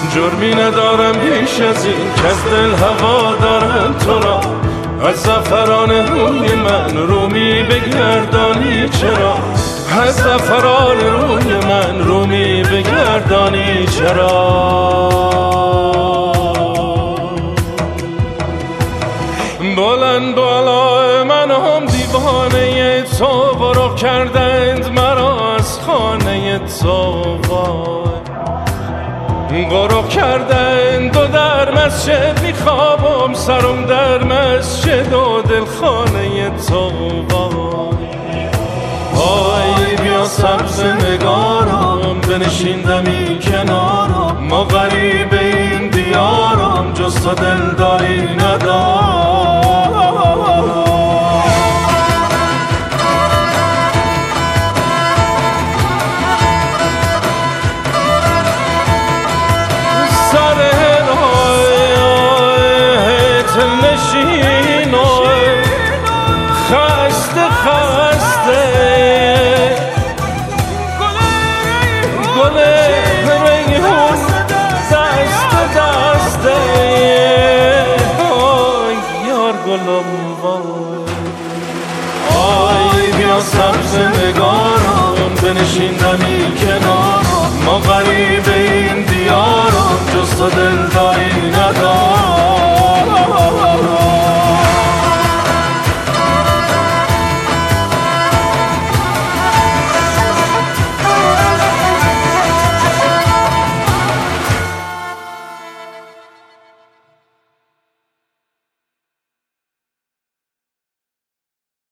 جرمی ندارم بیش از این که از دل هوا دارم تو را. از زعفران روی من رومی بگردانی چرا؟ از زعفران روی من رومی بگردانی چرا؟ بلند بالا من هم دیوانه تو، برو کردند مرا از خانه تو. برو کردند و در مسجد میخوابم، سرم در مسجد و دل خانه تو. وای بیا سبز نگارم بنشیندمی کنارم، ما غریب این دیارم جز تو دلداری ندارم.